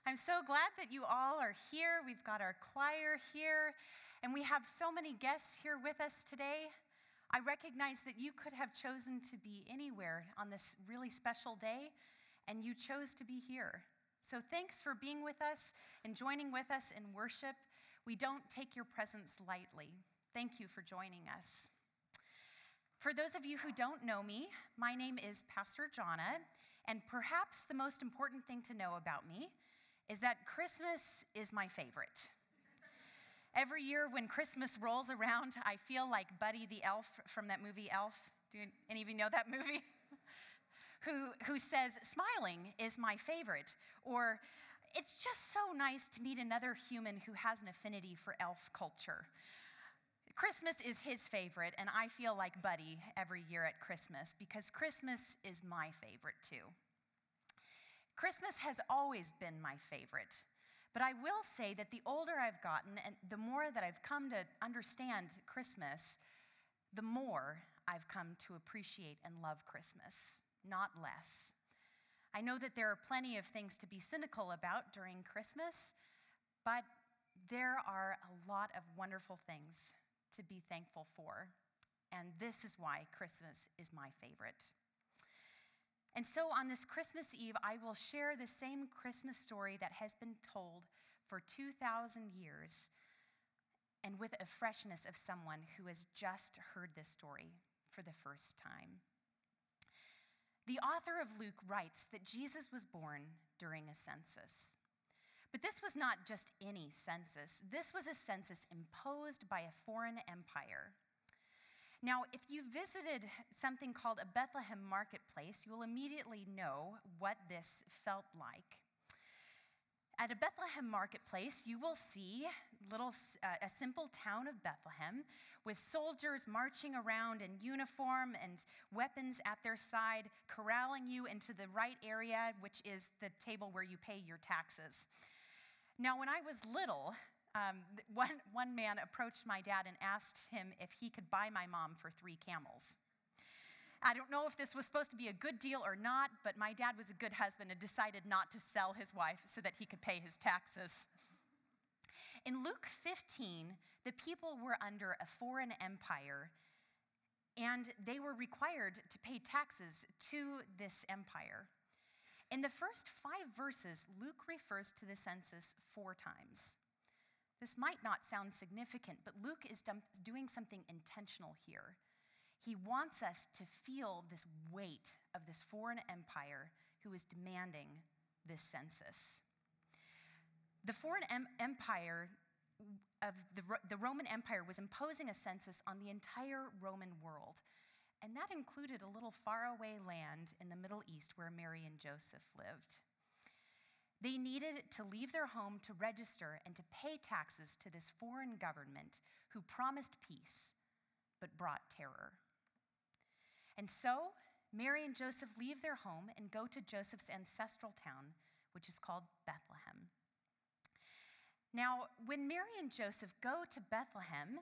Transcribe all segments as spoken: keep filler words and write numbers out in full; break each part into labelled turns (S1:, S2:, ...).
S1: I'm so glad that you all are here. We've got our choir here, and we have so many guests here with us today. I recognize that you could have chosen to be anywhere on this really special day, and you chose to be here. So thanks for being with us and joining with us in worship. We don't take your presence lightly. Thank you for joining us. For those of you who don't know me, my name is Pastor Jonna, and perhaps the most important thing to know about me is that Christmas is my favorite. Every year when Christmas rolls around, I feel like Buddy the Elf from that movie Elf. Do any of you know that movie? who, who says, smiling is my favorite, or it's just so nice to meet another human who has an affinity for elf culture. Christmas is his favorite, and I feel like Buddy every year at Christmas because Christmas is my favorite too. Christmas has always been my favorite, but I will say that the older I've gotten and the more that I've come to understand Christmas, the more I've come to appreciate and love Christmas, not less. I know that there are plenty of things to be cynical about during Christmas, but there are a lot of wonderful things to be thankful for, and this is why Christmas is my favorite. And so on this Christmas Eve, I will share the same Christmas story that has been told for two thousand years, and with a freshness of someone who has just heard this story for the first time. The author of Luke writes that Jesus was born during a census. But this was not just any census. This was a census imposed by a foreign empire. Now, if you visited something called a Bethlehem marketplace, you will immediately know what this felt like. At a Bethlehem marketplace, you will see little, uh, a simple town of Bethlehem with soldiers marching around in uniform and weapons at their side, corralling you into the right area, which is the table where you pay your taxes. Now, when I was little, Um, one, one man approached my dad and asked him if he could buy my mom for three camels. I don't know if this was supposed to be a good deal or not, but my dad was a good husband and decided not to sell his wife so that he could pay his taxes. In Luke fifteen, the people were under a foreign empire, and they were required to pay taxes to this empire. In the first five verses, Luke refers to the census four times. This might not sound significant, but Luke is doing something intentional here. He wants us to feel this weight of this foreign empire who is demanding this census. The foreign em- empire of the, the Roman Empire was imposing a census on the entire Roman world, and that included a little faraway land in the Middle East where Mary and Joseph lived. They needed to leave their home to register and to pay taxes to this foreign government who promised peace but brought terror. And so, Mary and Joseph leave their home and go to Joseph's ancestral town, which is called Bethlehem. Now, when Mary and Joseph go to Bethlehem,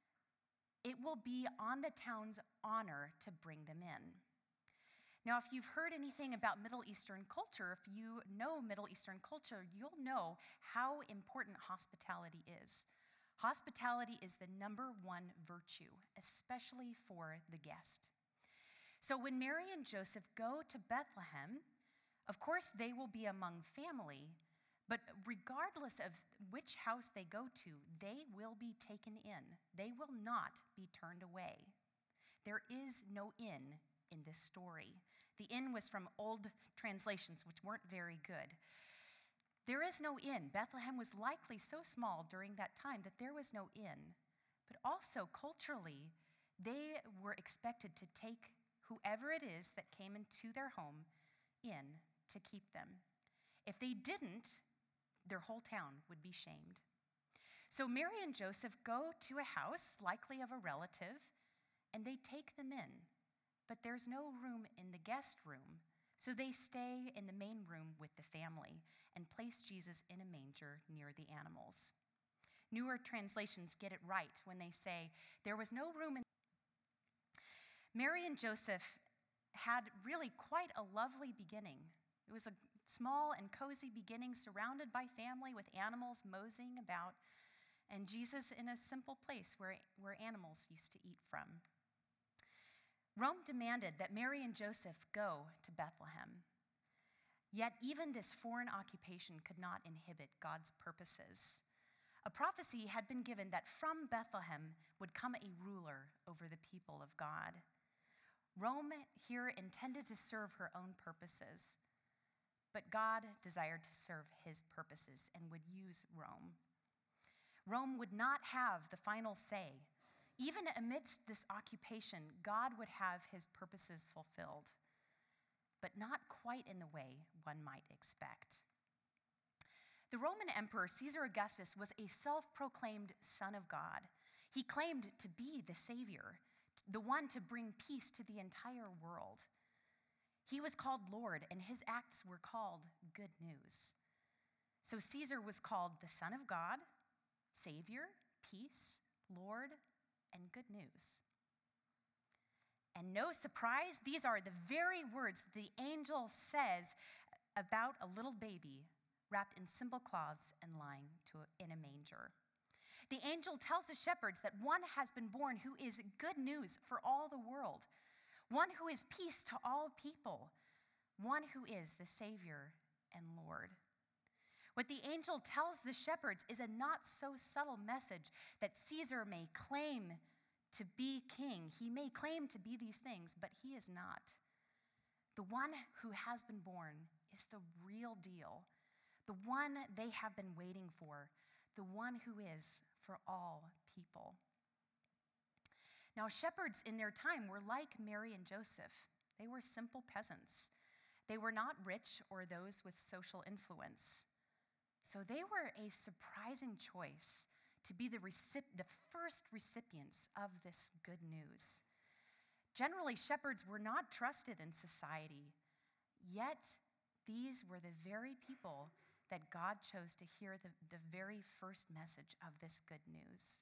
S1: it will be on the town's honor to bring them in. Now, if you've heard anything about Middle Eastern culture, if you know Middle Eastern culture, you'll know how important hospitality is. Hospitality is the number one virtue, especially for the guest. So when Mary and Joseph go to Bethlehem, of course, they will be among family, but regardless of which house they go to, they will be taken in. They will not be turned away. There is no inn in this story. The inn was from old translations, which weren't very good. There is no inn. Bethlehem was likely so small during that time that there was no inn. But also, culturally, they were expected to take whoever it is that came into their home in to keep them. If they didn't, their whole town would be shamed. So Mary and Joseph go to a house, likely of a relative, and they take them in. But there's no room in the guest room, so they stay in the main room with the family and place Jesus in a manger near the animals. Newer translations get it right when they say, there was no room in. Mary and Joseph had really quite a lovely beginning. It was a Small and cozy beginnings surrounded by family with animals moseying about, and Jesus in a simple place where, where animals used to eat from. Rome demanded that Mary and Joseph go to Bethlehem. Yet even this foreign occupation could not inhibit God's purposes. A prophecy had been given that from Bethlehem would come a ruler over the people of God. Rome here intended to serve her own purposes, but God desired to serve his purposes and would use Rome. Rome would not have the final say. Even amidst this occupation, God would have his purposes fulfilled, but not quite in the way one might expect. The Roman Emperor Caesar Augustus was a self-proclaimed son of God. He claimed to be the Savior, the one to bring peace to the entire world. He was called Lord, and his acts were called good news. So Caesar was called the Son of God, Savior, peace, Lord, and good news. And no surprise, these are the very words the angel says about a little baby wrapped in simple cloths and lying to, in a manger. The angel tells the shepherds that one has been born who is good news for all the world, one who is peace to all people, one who is the Savior and Lord. What the angel tells the shepherds is a not so subtle message that Caesar may claim to be king. He may claim to be these things, but he is not. The one who has been born is the real deal, the one they have been waiting for, the one who is for all people. Now, shepherds in their time were like Mary and Joseph. They were simple peasants. They were not rich or those with social influence. So they were a surprising choice to be the, recip- the first recipients of this good news. Generally, shepherds were not trusted in society, yet these were the very people that God chose to hear the, the very first message of this good news.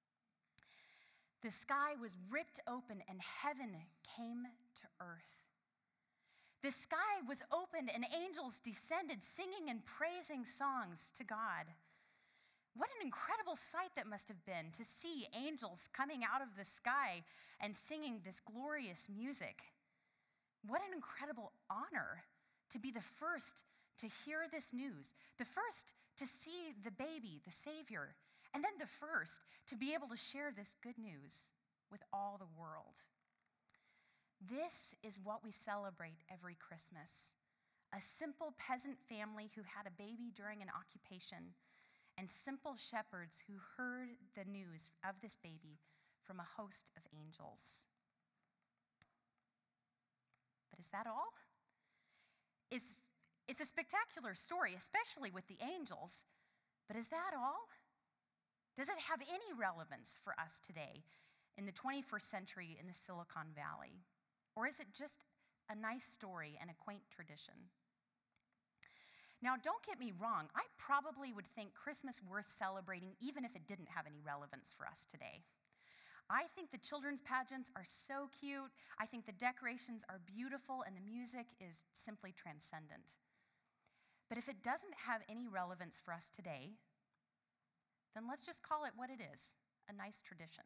S1: The sky was ripped open and heaven came to earth. The sky was opened and angels descended, singing and praising songs to God. What an incredible sight that must have been to see angels coming out of the sky and singing this glorious music. What an incredible honor to be the first to hear this news, the first to see the baby, the Savior, and then the first to be able to share this good news with all the world. This is what we celebrate every Christmas. A simple peasant family who had a baby during an occupation, and simple shepherds who heard the news of this baby from a host of angels. But is that all? It's, it's a spectacular story, especially with the angels, but is that all? Does it have any relevance for us today in the twenty-first century in the Silicon Valley? Or is it just a nice story and a quaint tradition? Now, don't get me wrong, I probably would think Christmas worth celebrating even if it didn't have any relevance for us today. I think the children's pageants are so cute. I think the decorations are beautiful and the music is simply transcendent. But if it doesn't have any relevance for us today, then let's just call it what it is, a nice tradition.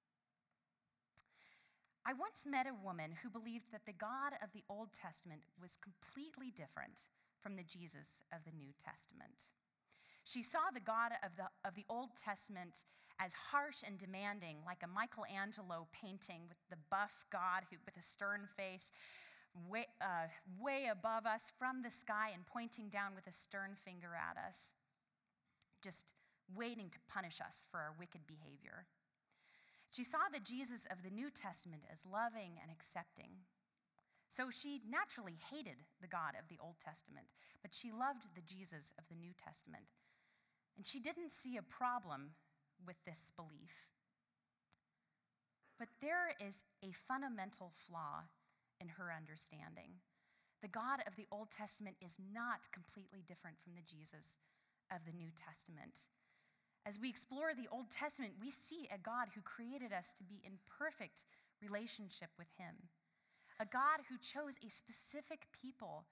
S1: I once met a woman who believed that the God of the Old Testament was completely different from the Jesus of the New Testament. She saw the God of the, of the Old Testament as harsh and demanding, like a Michelangelo painting with the buff God who, with a stern face, way, uh, way above us from the sky and pointing down with a stern finger at us, just waiting to punish us for our wicked behavior. She saw the Jesus of the New Testament as loving and accepting. So she naturally hated the God of the Old Testament, but she loved the Jesus of the New Testament. And she didn't see a problem with this belief. But there is a fundamental flaw in her understanding. The God of the Old Testament is not completely different from the Jesus of the New Testament. As we explore the Old Testament, we see a God who created us to be in perfect relationship with him. A God who chose a specific people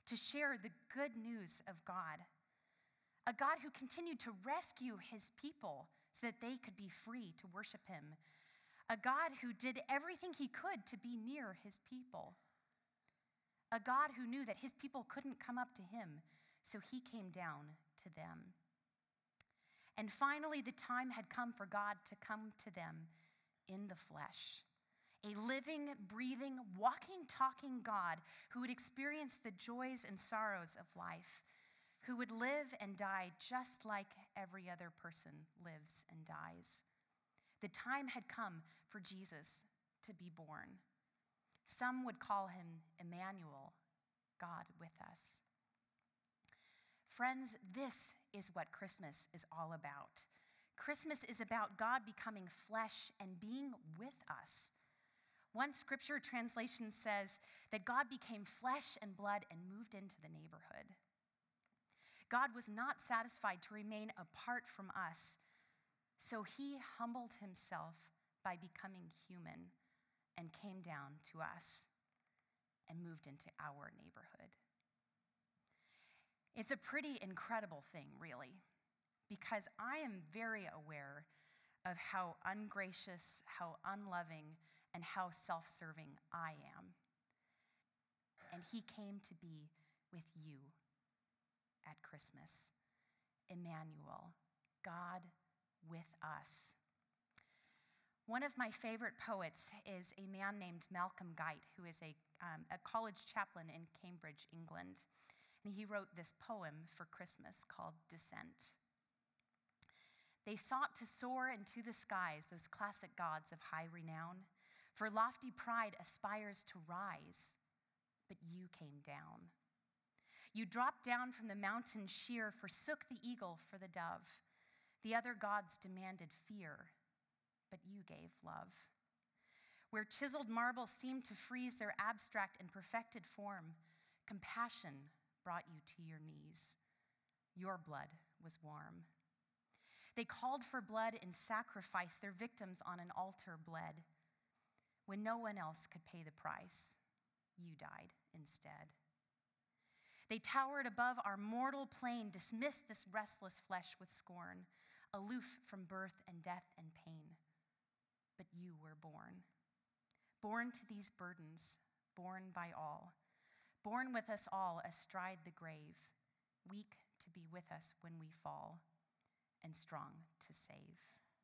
S1: to share the good news of God, a God who continued to rescue his people so that they could be free to worship him, a God who did everything he could to be near his people, a God who knew that his people couldn't come up to him, so he came down to them. And finally, the time had come for God to come to them in the flesh, a living, breathing, walking, talking God who would experience the joys and sorrows of life, who would live and die just like every other person lives and dies. The time had come for Jesus to be born. Some would call him Emmanuel, God with us. Friends, this is what Christmas is all about. Christmas is about God becoming flesh and being with us. One scripture translation says that God became flesh and blood and moved into the neighborhood. God was not satisfied to remain apart from us, so he humbled himself by becoming human and came down to us and moved into our neighborhood. It's a pretty incredible thing, really, because I am very aware of how ungracious, how unloving, and how self-serving I am. And he came to be with you at Christmas. Emmanuel, God with us. One of my favorite poets is a man named Malcolm Guite, who is a, um, a college chaplain in Cambridge, England. And he wrote this poem for Christmas called Descent. They sought to soar into the skies, those classic gods of high renown, for lofty pride aspires to rise, but you came down. You dropped down from the mountain sheer, forsook the eagle for the dove. The other gods demanded fear, but you gave love. Where chiseled marble seemed to freeze their abstract and perfected form, compassion brought you to your knees. Your blood was warm. They called for blood in sacrifice, their victims on an altar bled. When no one else could pay the price, you died instead. They towered above our mortal plane, dismissed this restless flesh with scorn, aloof from birth and death and pain. But you were born. Born to these burdens, born by all. Born with us all astride the grave, weak to be with us when we fall, and strong to save.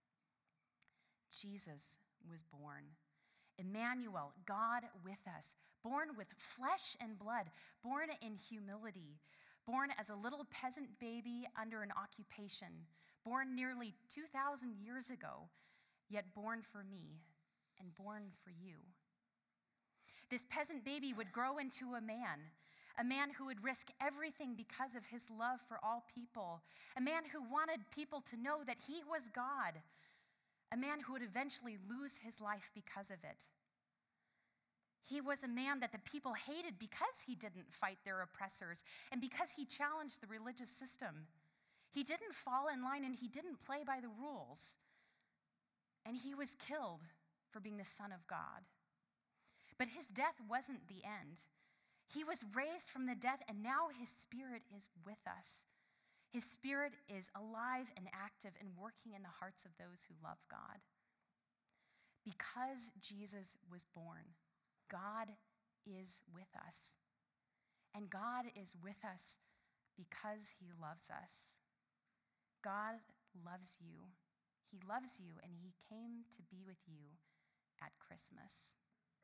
S1: Jesus was born. Emmanuel, God with us, born with flesh and blood, born in humility, born as a little peasant baby under an occupation, born nearly two thousand years ago, yet born for me and born for you. This peasant baby would grow into a man, a man who would risk everything because of his love for all people, a man who wanted people to know that he was God, a man who would eventually lose his life because of it. He was a man that the people hated because he didn't fight their oppressors and because he challenged the religious system. He didn't fall in line and he didn't play by the rules. And he was killed for being the Son of God. But his death wasn't the end. He was raised from the death, and now his spirit is with us. His spirit is alive and active and working in the hearts of those who love God. Because Jesus was born, God is with us. And God is with us because he loves us. God loves you. He loves you, and he came to be with you at Christmas.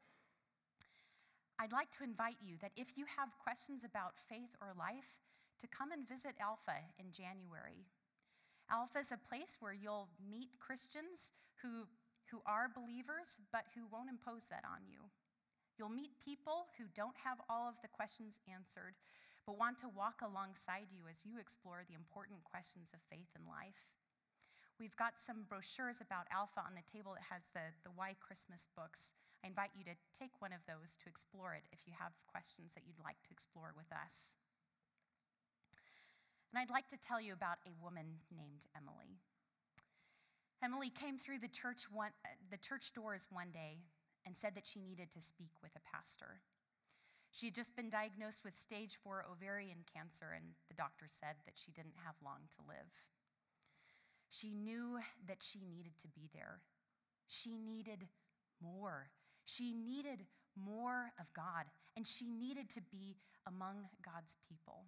S1: I'd like to invite you that if you have questions about faith or life, to come and visit Alpha in January. Alpha is a place where you'll meet Christians who, who are believers, but who won't impose that on you. You'll meet people who don't have all of the questions answered, but want to walk alongside you as you explore the important questions of faith and life. We've got some brochures about Alpha on the table that has the, the Why Christmas books. I invite you to take one of those to explore it if you have questions that you'd like to explore with us. And I'd like to tell you about a woman named Emily. Emily came through the church, one, the church doors one day and said that she needed to speak with a pastor. She had just been diagnosed with stage four ovarian cancer, and the doctor said that she didn't have long to live. She knew that she needed to be there. She needed more. She needed more of God, and she needed to be among God's people.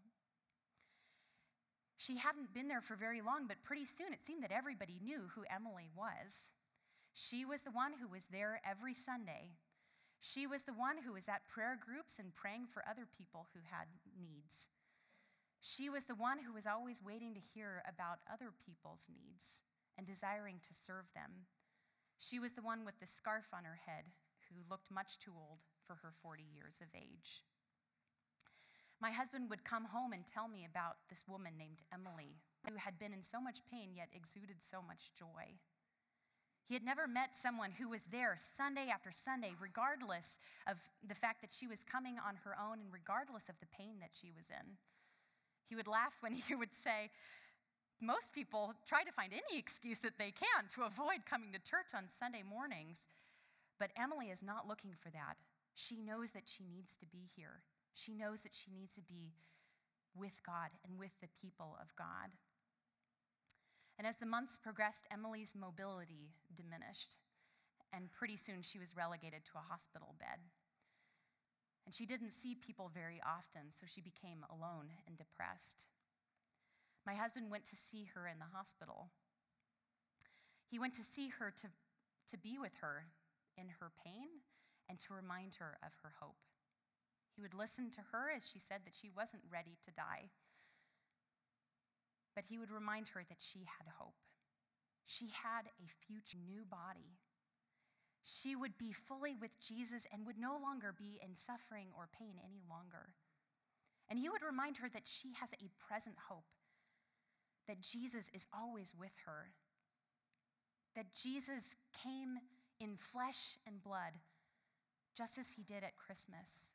S1: She hadn't been there for very long, but pretty soon it seemed that everybody knew who Emily was. She was the one who was there every Sunday. She was the one who was at prayer groups and praying for other people who had needs. She was the one who was always waiting to hear about other people's needs and desiring to serve them. She was the one with the scarf on her head who looked much too old for her forty years of age. My husband would come home and tell me about this woman named Emily, who had been in so much pain yet exuded so much joy. He had never met someone who was there Sunday after Sunday, regardless of the fact that she was coming on her own and regardless of the pain that she was in. He would laugh when he would say, most people try to find any excuse that they can to avoid coming to church on Sunday mornings. But Emily is not looking for that. She knows that she needs to be here. She knows that she needs to be with God and with the people of God. And as the months progressed, Emily's mobility diminished, and pretty soon she was relegated to a hospital bed. And she didn't see people very often, so she became alone and depressed. My husband went to see her in the hospital. He went to see her to, to be with her in her pain and to remind her of her hope. He would listen to her as she said that she wasn't ready to die. But he would remind her that she had hope. She had a future new body. She would be fully with Jesus and would no longer be in suffering or pain any longer. And he would remind her that she has a present hope, that Jesus is always with her, that Jesus came in flesh and blood, just as he did at Christmas.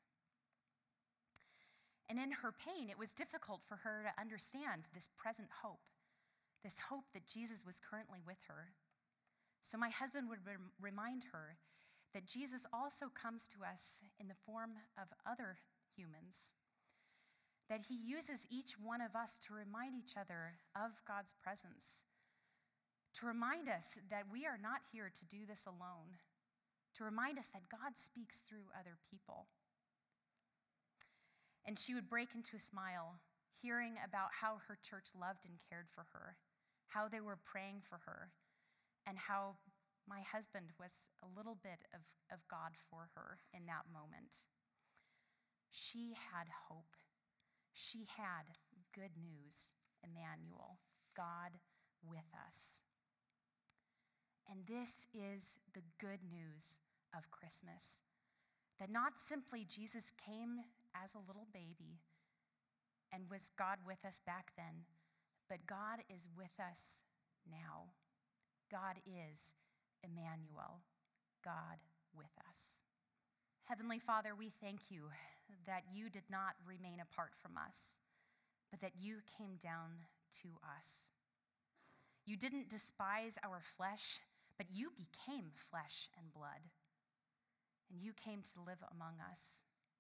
S1: And in her pain, it was difficult for her to understand this present hope, this hope that Jesus was currently with her. So my husband would re- remind her that Jesus also comes to us in the form of other humans, that he uses each one of us to remind each other of God's presence, to remind us that we are not here to do this alone, to remind us that God speaks through other people. And she would break into a smile, hearing about how her church loved and cared for her, how they were praying for her, and how my husband was a little bit of, of God for her in that moment. She had hope. She had good news, Emmanuel, God with us. And this is the good news of Christmas, that not simply Jesus came as a little baby and was God with us back then, but God is with us now. God is Emmanuel, God with us. Heavenly Father, we thank you that you did not remain apart from us, but that you came down to us. You didn't despise our flesh, but you became flesh and blood, and you came to live among us.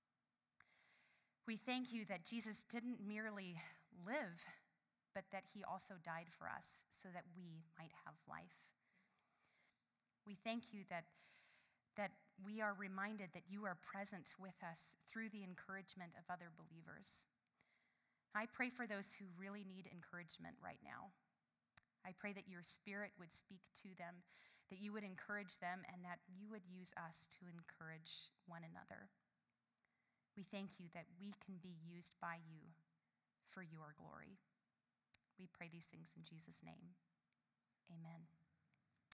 S1: We thank you that Jesus didn't merely live, but that he also died for us so that we might have life. We thank you that, that we are reminded that you are present with us through the encouragement of other believers. I pray for those who really need encouragement right now. I pray that your Spirit would speak to them, that you would encourage them, and that you would use us to encourage one another. We thank you that we can be used by you for your glory. We pray these things in Jesus' name. Amen.